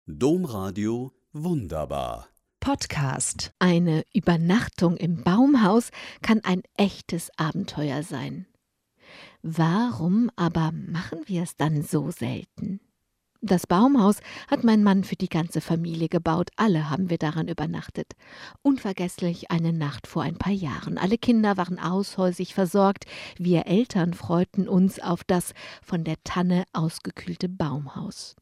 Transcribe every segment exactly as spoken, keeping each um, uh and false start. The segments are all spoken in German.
Domradio wunderbar. Podcast. Eine Übernachtung im Baumhaus kann ein echtes Abenteuer sein. Warum aber machen wir es dann so selten? Das Baumhaus hat mein Mann für die ganze Familie gebaut. Alle haben wir daran übernachtet. Unvergesslich eine Nacht vor ein paar Jahren. Alle Kinder waren aushäusig versorgt. Wir Eltern freuten uns auf das von der Tanne ausgekühlte Baumhaus.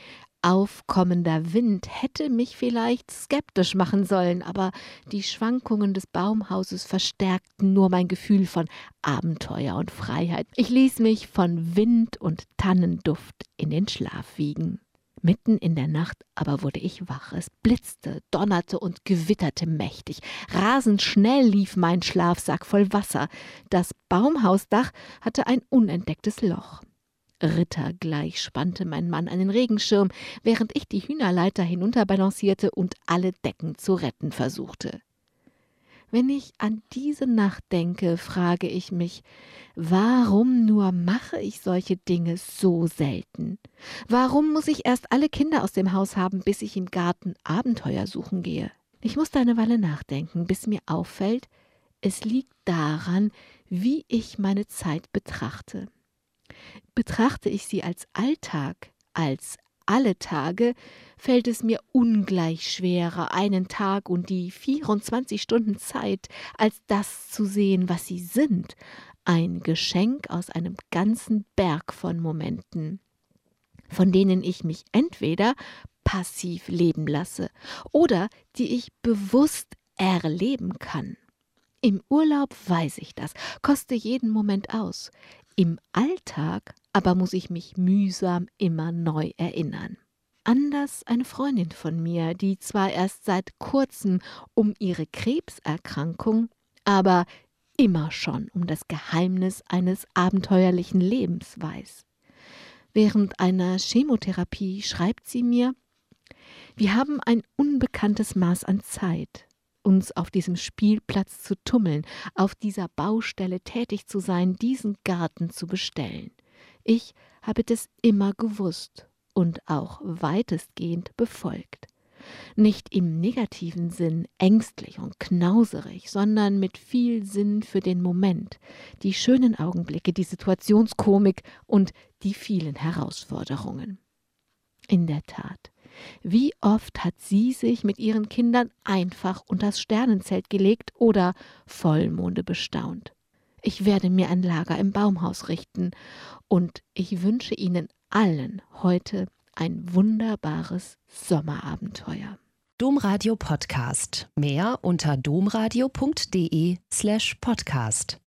Aufkommender Wind hätte mich vielleicht skeptisch machen sollen, aber die Schwankungen des Baumhauses verstärkten nur mein Gefühl von Abenteuer und Freiheit. Ich ließ mich von Wind und Tannenduft in den Schlaf wiegen. Mitten in der Nacht aber wurde ich wach. Es blitzte, donnerte und gewitterte mächtig. Rasend schnell lief mein Schlafsack voll Wasser. Das Baumhausdach hatte ein unentdecktes Loch. Rittergleich spannte mein Mann einen Regenschirm, während ich die Hühnerleiter hinunterbalancierte und alle Decken zu retten versuchte. Wenn ich an diese Nacht denke, frage ich mich, warum nur mache ich solche Dinge so selten? Warum muss ich erst alle Kinder aus dem Haus haben, bis ich im Garten Abenteuer suchen gehe? Ich musste eine Weile nachdenken, bis mir auffällt, es liegt daran, wie ich meine Zeit betrachte. Betrachte ich sie als Alltag, als alle Tage, fällt es mir ungleich schwerer, einen Tag und die vierundzwanzig Stunden Zeit als das zu sehen, was sie sind, ein Geschenk aus einem ganzen Berg von Momenten, von denen ich mich entweder passiv leben lasse oder die ich bewusst erleben kann. Im Urlaub weiß ich das, koste jeden Moment aus. Im Alltag aber muss ich mich mühsam immer neu erinnern. Anders eine Freundin von mir, die zwar erst seit kurzem um ihre Krebserkrankung, aber immer schon um das Geheimnis eines abenteuerlichen Lebens weiß. Während einer Chemotherapie schreibt sie mir: Wir haben ein unbekanntes Maß an Zeit, uns auf diesem Spielplatz zu tummeln, auf dieser Baustelle tätig zu sein, diesen Garten zu bestellen. Ich habe das immer gewusst und auch weitestgehend befolgt. Nicht im negativen Sinn ängstlich und knauserig, sondern mit viel Sinn für den Moment, die schönen Augenblicke, die Situationskomik und die vielen Herausforderungen. In der Tat, wie oft hat sie sich mit ihren Kindern einfach unters Sternenzelt gelegt oder Vollmonde bestaunt. Ich werde mir ein Lager im Baumhaus richten und ich wünsche Ihnen allen heute ein wunderbares Sommerabenteuer. Domradio Podcast. Mehr unter domradio punkt de slash podcast.